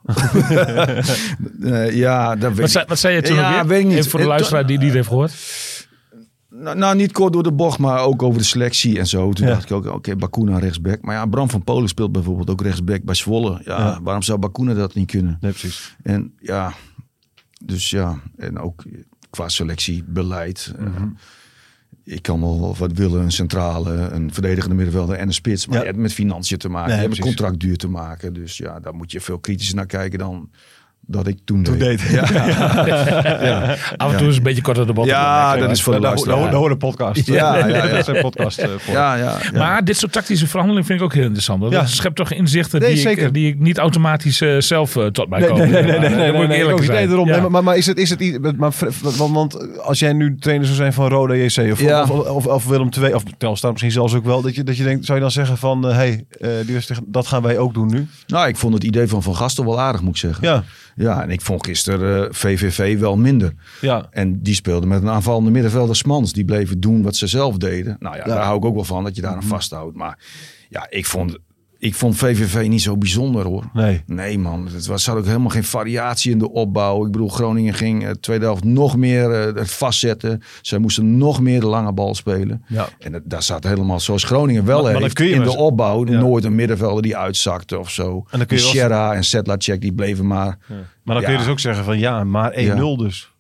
Wat zei je toen ook weer? Weet ik niet. Even voor de luisteraar die het heeft gehoord.
Nou, niet kort door de bocht, maar ook over de selectie en zo. Toen dacht ik ook, oké, Bacuna rechtsback. Maar ja, Bram van Polen speelt bijvoorbeeld ook rechtsback bij Zwolle. Ja, waarom zou Bacuna dat niet kunnen?
Nee, precies.
En ja, dus ja, en ook qua selectiebeleid... Ik kan wel wat willen, een centrale, een verdedigende middenvelder en een spits. Maar je hebt met financiën te maken, je hebt met contractduur te maken. Dus ja, daar moet je veel kritischer naar kijken dan dat ik toen deed.
Af en toe is het een beetje korter de botten.
Ja, dat is voor de luisteraar.
De hoorde podcast. Dat is een podcast voor.
Ja.
Maar dit soort tactische verhandelingen vind ik ook heel interessant. Dat schept toch inzichten die ik niet automatisch zelf tot mij komen.
Nee, moet ik eerlijk zijn. Maar is het want als jij nu trainer zou zijn van Roda JC of Willem II of Telstar misschien zelfs ook wel, dat je denkt, zou je dan zeggen van dat gaan wij ook doen nu?
Nou, ik vond het idee van Gastel wel aardig, moet ik zeggen. Ja, en ik vond gisteren VVV wel minder. Ja. En die speelden met een aanvallende middenvelder Smans. Die bleven doen wat ze zelf deden. Nou ja, daar hou ik ook wel van, dat je daar aan vasthoudt. Maar ja, ik vond Ik vond VVV niet zo bijzonder hoor. Nee man, er zat ook helemaal geen variatie in de opbouw. Ik bedoel, Groningen ging de tweede helft nog meer het vastzetten. Zij moesten nog meer de lange bal spelen. Ja. En daar zat helemaal zoals Groningen wel heeft in de opbouw. Ja. Nooit een middenvelder die uitzakte of zo. En dan Sierra en Sedlacek die bleven maar. Ja.
Maar dan kun je dus ook zeggen van maar 1-0 dus.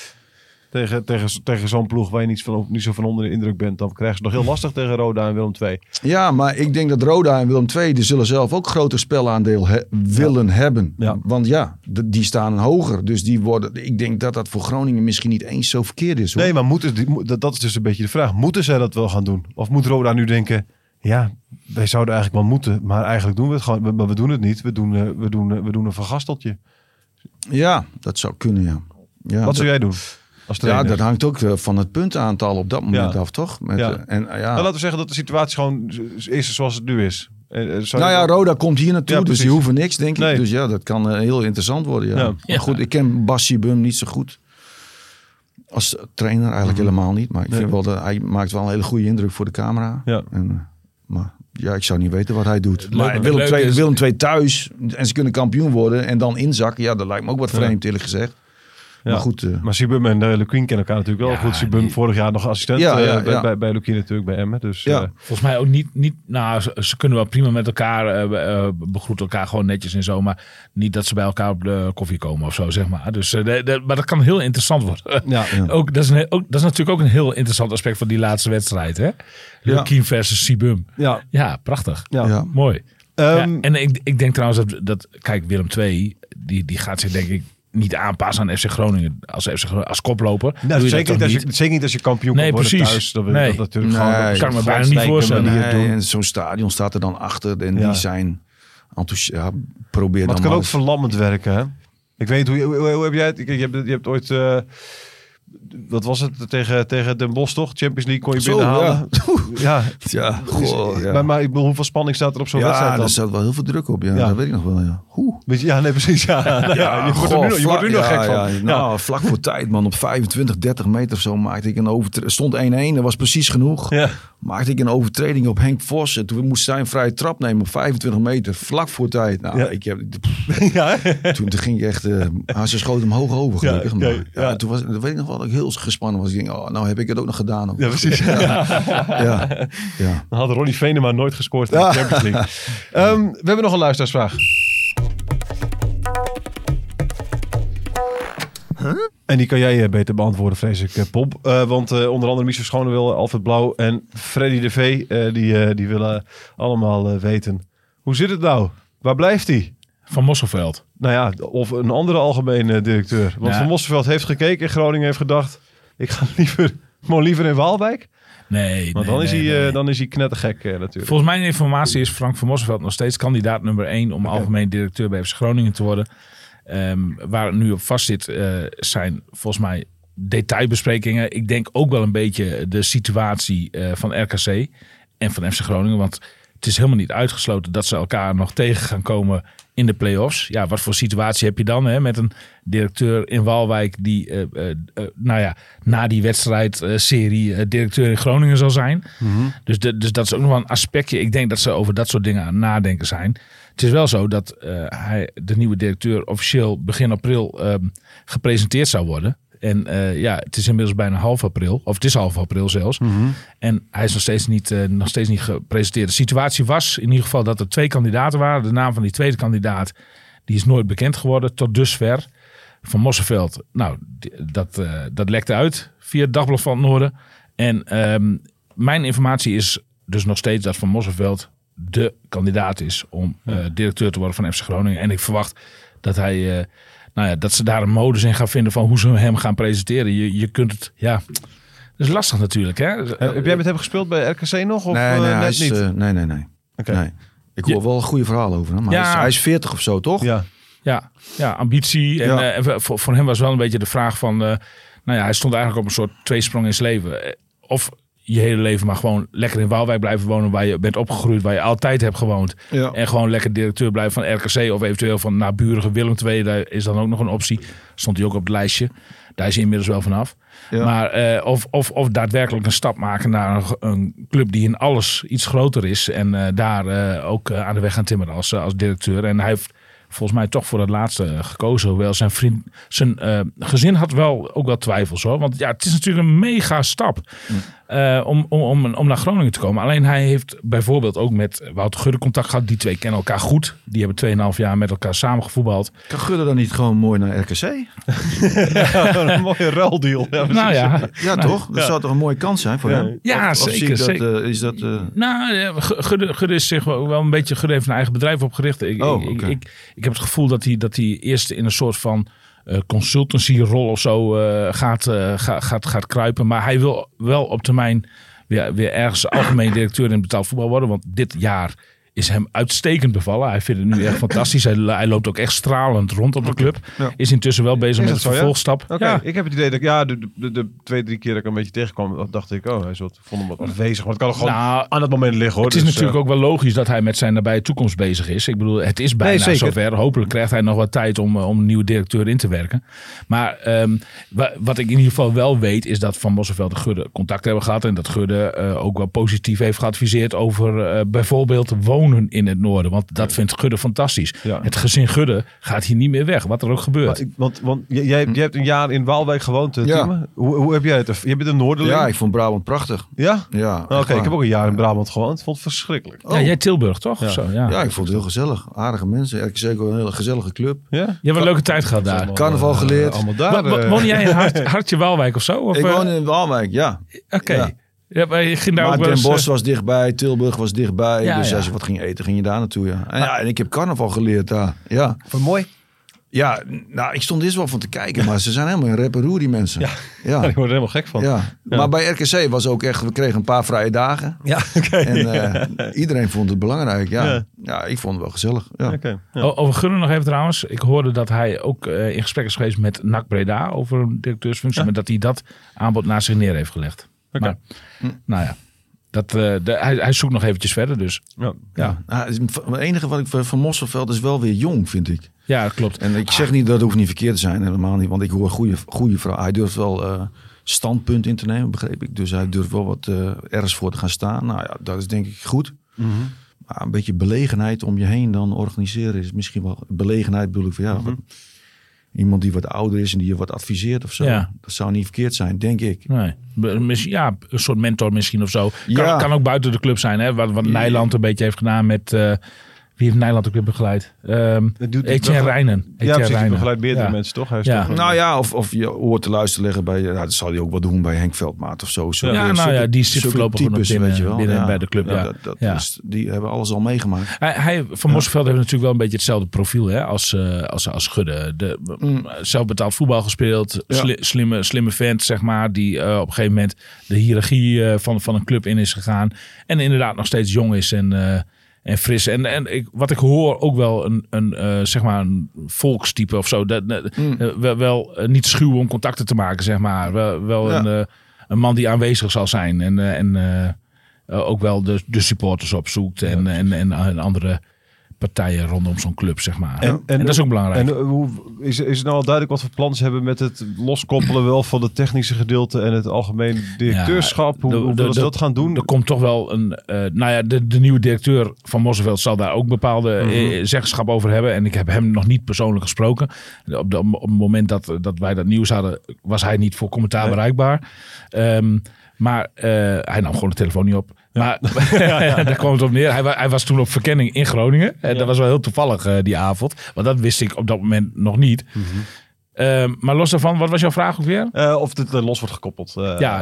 Tegen zo'n ploeg waar je niet zo van onder de indruk bent. Dan krijgen ze het nog heel lastig tegen Roda en Willem II.
Ja, maar ik denk dat Roda en Willem II... die zullen zelf ook groter spelaandeel willen hebben. Ja. Want die staan hoger. Dus die worden... Ik denk dat dat voor Groningen misschien niet eens zo verkeerd is. Hoor.
Nee, maar dat is dus een beetje de vraag. Moeten zij dat wel gaan doen? Of moet Roda nu denken... Ja, wij zouden eigenlijk wel moeten. Maar eigenlijk doen we het gewoon. Maar we doen het niet. We doen een vergasteltje.
Ja, dat zou kunnen, ja.
Wat zou jij doen?
Ja, dat hangt ook van het puntenaantal op dat moment af, toch?
Nou, laten we zeggen dat de situatie gewoon is zoals het nu is.
Roda komt hier naartoe, dus die hoeven niks, denk ik. Dus dat kan heel interessant worden, ja. Maar goed, ik ken Bassi Bum niet zo goed. Als trainer eigenlijk helemaal niet. Maar ik vind wel dat hij maakt wel een hele goede indruk voor de camera. Ja. Maar ik zou niet weten wat hij doet. Maar Willem II thuis en ze kunnen kampioen worden en dan inzakken. Ja, dat lijkt me ook wat vreemd, eerlijk gezegd.
Ja.
Maar goed.
Maar Sibum en Lukien kennen elkaar natuurlijk wel goed. Sibum vorig jaar nog assistent bij Lukien natuurlijk, bij Emmen. Dus,
volgens mij ook niet ze kunnen wel prima met elkaar begroeten elkaar gewoon netjes en zo. Maar niet dat ze bij elkaar op de koffie komen of zo, zeg maar. Dus, maar dat kan heel interessant worden. Ja. Ook, dat is natuurlijk ook een heel interessant aspect van die laatste wedstrijd. Hè? Lukien versus Sibum. Ja, prachtig. Ja. Mooi. En ik denk trouwens dat kijk, Willem II, die gaat zich denk ik niet aanpassen aan FC Groningen als koploper.
Nou, zeker niet als je kampioen wordt thuis. Dat natuurlijk gewoon
kan me bijna niet voorstellen.
En zo'n stadion staat er dan achter en die zijn enthousiast. Probeer
maar
dan
het kan ook verlammend werken, hè? Ik weet niet, hoe heb jij het? Je hebt ooit... wat was het tegen Den Bosch toch? Champions League kon je binnenhalen. Maar ik bedoel, hoeveel spanning staat er op zo'n wedstrijd dan?
Ja, er staat wel heel veel druk op. Ja, dat weet ik nog wel. Ja.
Precies. Je wordt er nu nog gek van.
Nou, vlak voor tijd, man. Op 25, 30 meter of zo maakte ik een overtreding. Stond 1-1, dat was precies genoeg. Ja. Maakte ik een overtreding op Henk Vos. En toen moest zij een vrije trap nemen op 25 meter. Vlak voor tijd. Nou, toen ging ik echt... ze schoot hem hoog over, gelukkig. Toen was, dat weet ik nog wel, dat ik heel gespannen was. Ik denk, nou heb ik het ook nog gedaan. Ook.
Ja, precies. Dan had Ronnie Venema nooit gescoord in de Champions League. We hebben nog een luisteraarsvraag. En die kan jij beter beantwoorden, vrees ik, Pop. Want onder andere Michel Schonewil, Alfred Blauw en Freddy de V... die willen allemaal weten. Hoe zit het nou? Waar blijft hij?
Van Mosselveld.
Nou ja, of een andere algemeen directeur. Want Van Mosselveld heeft gekeken in Groningen, heeft gedacht... ik ga liever in Waalwijk.
Nee.
Want dan is hij knettergek natuurlijk.
Volgens mijn informatie is Frank van Mosselveld nog steeds kandidaat nummer 1... om algemeen directeur bij FC Groningen te worden. Waar het nu op vast zit zijn volgens mij detailbesprekingen. Ik denk ook wel een beetje de situatie van RKC en van FC Groningen. Want het is helemaal niet uitgesloten dat ze elkaar nog tegen gaan komen in de play-offs. Ja, wat voor situatie heb je dan met een directeur in Waalwijk die na die wedstrijdserie directeur in Groningen zal zijn. Mm-hmm. Dus dat is ook nog wel een aspectje. Ik denk dat ze over dat soort dingen aan het nadenken zijn. Het is wel zo dat de nieuwe directeur officieel begin april gepresenteerd zou worden. En het is inmiddels bijna half april. Of het is half april zelfs. Mm-hmm. En hij is nog steeds niet gepresenteerd. De situatie was in ieder geval dat er 2 kandidaten waren. De naam van die tweede kandidaat die is nooit bekend geworden tot dusver. Van Mosselveld, nou, dat lekte uit via het Dagblad van het Noorden. En mijn informatie is dus nog steeds dat Van Mosselveld de kandidaat is om directeur te worden van FC Groningen. En ik verwacht dat hij... dat ze daar een modus in gaan vinden van hoe ze hem gaan presenteren. Je kunt het, dat is lastig natuurlijk. Hè?
Heb jij met hem gespeeld bij RKC nog? Of
nee,
net niet?
Nee. Okay. Nee. Ik hoor wel een goede verhaal over hem. Maar hij is 40 of zo, toch?
Ja, ambitie. En voor hem was wel een beetje de vraag van... hij stond eigenlijk op een soort tweesprong in zijn leven. Of je hele leven maar gewoon lekker in Waalwijk blijven wonen... waar je bent opgegroeid, waar je altijd hebt gewoond. Ja. En gewoon lekker directeur blijven van RKC... of eventueel van naburige Willem II. Daar is dan ook nog een optie. Stond hij ook op het lijstje. Daar is hij inmiddels wel vanaf. Ja. Maar of daadwerkelijk een stap maken naar een club die in alles iets groter is. En daar ook aan de weg gaan timmeren als directeur. En hij heeft volgens mij toch voor het laatste gekozen. Hoewel zijn gezin had ook wel twijfels hoor. Want ja, het is natuurlijk een mega stap om naar Groningen te komen. Alleen hij heeft bijvoorbeeld ook met Wouter Gudde contact gehad. Die twee kennen elkaar goed. Die hebben 2,5 jaar met elkaar samengevoetbald.
Kan Gudde dan niet gewoon mooi naar RKC?
Een mooie ruildeal.
Ja, toch? Dat zou toch een mooie kans zijn voor hem?
Ja, zeker.
Is dat...
Nou, Gudde is zich wel een beetje... Gudde heeft een eigen bedrijf opgericht. Ik heb het gevoel dat hij eerst in een soort van consultancy-rol of zo gaat kruipen. Maar hij wil wel op termijn weer ergens algemeen directeur in betaald voetbal worden. Want dit jaar is hem uitstekend bevallen. Hij vindt het nu echt fantastisch. Hij loopt ook echt stralend rond op de club. Ja. Is intussen wel bezig met de vervolgstap.
Ja? Ja. Ik heb het idee dat de 2-3 keer dat ik een beetje tegenkwam, dacht ik, hij vond hem wat afwezig. Want het kan gewoon aan het moment liggen hoor.
Het is natuurlijk ook wel logisch dat hij met zijn nabije toekomst bezig is. Ik bedoel, het is bijna zover. Hopelijk krijgt hij nog wat tijd om een nieuwe directeur in te werken. Maar wat ik in ieder geval wel weet, is dat Van Mosselveld en Gudde contact hebben gehad. En dat Gudde ook wel positief heeft geadviseerd over bijvoorbeeld wonen in het noorden. Want dat vindt Gudde fantastisch. Ja. Het gezin Gudde gaat hier niet meer weg. Wat er ook gebeurt.
Want jij hebt een jaar in Waalwijk gewoond, Tim. Hoe heb jij het? Je bent een Noorderling?
Ja, ik vond Brabant prachtig.
Ja?
Ja.
Oké, ik heb ook een jaar in Brabant gewoond. Ik vond het verschrikkelijk.
Ja, jij Tilburg, toch?
Ja.
Zo,
ja, ik vond het heel gezellig. Aardige mensen. RKC ook een hele gezellige club.
Ja? Je hebt een leuke tijd gehad daar.
Carnaval geleerd.
Allemaal daar.
Woon jij in Hartje Waalwijk of zo? Of,
ik woon in Waalwijk, ja.
Oké. Ja. Ja, maar je ging daar
maar
ook
Den Bosch was dichtbij, Tilburg was dichtbij.
Ja,
dus als je wat ging eten, ging je daar naartoe. Ja. En ik heb carnaval geleerd daar. Ja.
Wat mooi.
Ja, nou, ik stond eerst wel van te kijken, maar ze zijn helemaal een rapperoer, die mensen.
Ja, die worden er helemaal gek van.
Ja. Maar bij RKC was ook echt, we kregen een paar vrije dagen.
Ja, okay.
En iedereen vond het belangrijk. Ja, ik vond het wel gezellig. Ja.
Okay. Ja. Over Gudde nog even trouwens. Ik hoorde dat hij ook in gesprek is geweest met NAC Breda over een directeursfunctie, maar dat hij dat aanbod naast zich neer heeft gelegd. Okay. Maar, nou ja. Hij zoekt nog eventjes verder dus.
Ja. Het enige wat ik van Mosselveld is wel weer jong, vind ik.
Ja, dat klopt.
En ik zeg niet dat het hoeft niet verkeerd te zijn, helemaal niet. Want ik hoor goede vragen. Hij durft wel standpunt in te nemen, begreep ik. Dus hij durft wel wat ergens voor te gaan staan. Nou ja, dat is denk ik goed. Mm-hmm. Maar een beetje belegenheid om je heen dan organiseren is misschien wel... Belegenheid bedoel ik van iemand die wat ouder is en die je wat adviseert of zo. Ja. Dat zou niet verkeerd zijn, denk ik.
Nee. Ja, een soort mentor misschien of zo. Kan ook buiten de club zijn. Hè? Wat Nijland een beetje heeft gedaan met... Wie heeft Nijland ook weer begeleid? Etienne Rijnen.
Ja, precies. Hij begeleidt meerdere mensen, toch? Hij is toch
nou ja, of je oor te luisteren leggen bij... dat zal hij ook wel doen bij Henk Veldmaat of zo.
Die zit voorlopig binnen bij de club.
Die hebben alles al meegemaakt.
Van Mosselveld heeft natuurlijk wel een beetje hetzelfde profiel hè, als Gudde. Zelf betaald voetbal gespeeld. Slimme vent, zeg maar. Die op een gegeven moment de hiërarchie van een club in is gegaan. En inderdaad nog steeds jong is en fris. Wat ik hoor ook wel zeg maar een volkstype of zo. Wel niet schuw om contacten te maken, zeg maar. Wel een man die aanwezig zal zijn. En ook wel de supporters opzoekt. En andere partijen rondom zo'n club, zeg maar. En dat is ook belangrijk.
En is het nou al duidelijk wat voor plannen ze hebben met het loskoppelen wel van het technische gedeelte en het algemeen directeurschap? Hoe willen ze dat gaan doen?
Er komt toch wel de nieuwe directeur van Mosselveld zal daar ook bepaalde zeggenschap over hebben. En ik heb hem nog niet persoonlijk gesproken. Op het moment dat wij dat nieuws hadden, was hij niet voor commentaar bereikbaar. Maar hij nam gewoon de telefoon niet op. Ja. Maar daar kwam het op neer. Hij was toen op verkenning in Groningen. Dat was wel heel toevallig die avond. Want dat wist ik op dat moment nog niet. Mm-hmm. Maar los daarvan, wat was jouw vraag ook weer?
Of het los wordt gekoppeld.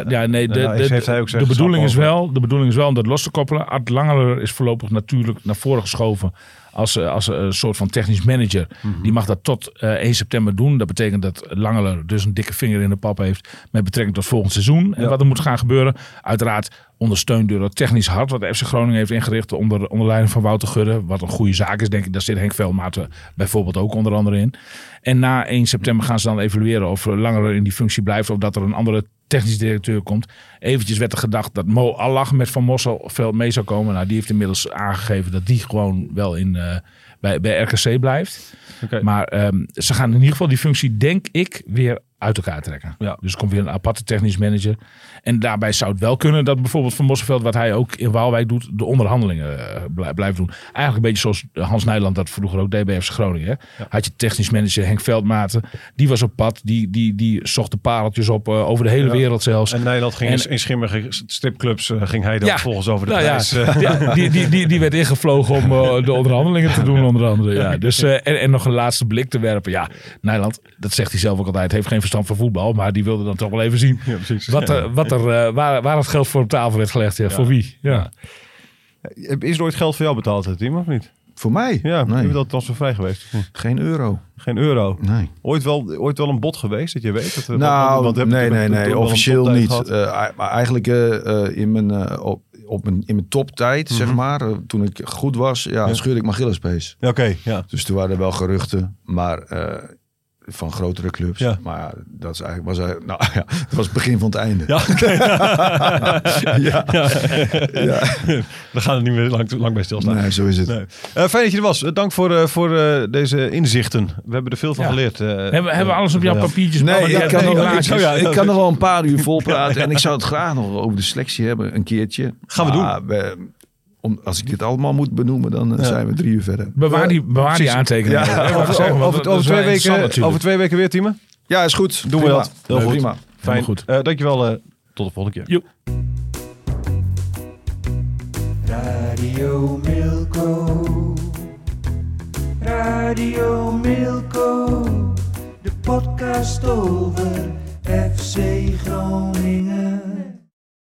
De bedoeling is wel om dat los te koppelen. Art Langeler is voorlopig natuurlijk naar voren geschoven als een soort van technisch manager. Mm-hmm. Die mag dat tot 1 september doen. Dat betekent dat Langeler dus een dikke vinger in de pap heeft met betrekking tot volgend seizoen. En wat er moet gaan gebeuren. Uiteraard ondersteund door het technisch hart wat de FC Groningen heeft ingericht onder leiding van Wouter Gudde. Wat een goede zaak is, denk ik. Daar zit Henk Veldmaat bijvoorbeeld ook onder andere in. En na 1 september gaan ze dan evalueren of Langeler in die functie blijft of dat er een andere technisch directeur komt. Eventjes werd er gedacht dat Mo Allah met Van Mosselveld mee zou komen. Nou, die heeft inmiddels aangegeven dat die gewoon wel bij RKC blijft. Okay. Maar ze gaan in ieder geval die functie, denk ik, weer uit elkaar trekken. Ja. Dus er komt weer een aparte technisch manager. En daarbij zou het wel kunnen dat bijvoorbeeld Van Mosselveld, wat hij ook in Waalwijk doet, de onderhandelingen blijft doen. Eigenlijk een beetje zoals Hans Nijland dat vroeger ook deed bij FC Groningen. Hè? Ja. Had je technisch manager Henk Veldmaten. Die was op pad. Die zocht de pareltjes op over de hele wereld zelfs.
En Nijland ging in schimmige stripclubs ging hij dan volgens over de prijs.
Ja. Die werd ingevlogen om de onderhandelingen te doen onder andere. Ja. Dus, en nog een laatste blik te werpen. Ja, Nijland, dat zegt hij zelf ook altijd, heeft geen verstand van voetbal. Maar die wilde dan toch wel even zien waar het geld voor op tafel werd gelegd. Ja. Voor wie? Ja.
Is er ooit geld voor jou betaald, Tim, of niet?
Voor mij?
Ja, nee. Je bent transfervrij geweest.
Geen euro.
Geen euro?
Nee.
Ooit wel een bod geweest, dat je weet?
Nee. Officieel niet. Maar eigenlijk in mijn toptijd, zeg maar, toen ik goed was, scheurde ik mijn Achillespees.
Oké, ja.
Dus toen waren er wel geruchten, maar van grotere clubs. Ja. Maar dat is eigenlijk, dat was het begin van het einde.
Ja, okay. We gaan er niet meer lang bij stilstaan.
Nee, zo is het.
Nee. Fijn dat je er was. Dank voor deze inzichten. We hebben er veel van geleerd.
Hebben we alles op jouw papiertjes?
Nee, ik kan nog wel een paar uur vol praten. En ik zou het graag nog over de selectie hebben, een keertje.
Gaan we doen.
Als ik dit allemaal moet benoemen, dan zijn we 3 uur verder.
Bewaar die aantekeningen.
Over 2 weken weer, Tieme?
Ja, is goed.
Doen we dat.
Heel goed. Prima.
Fijn. Goed. Dankjewel. Tot de volgende keer.
Radio Milko. Radio Milko. De podcast over FC Groningen.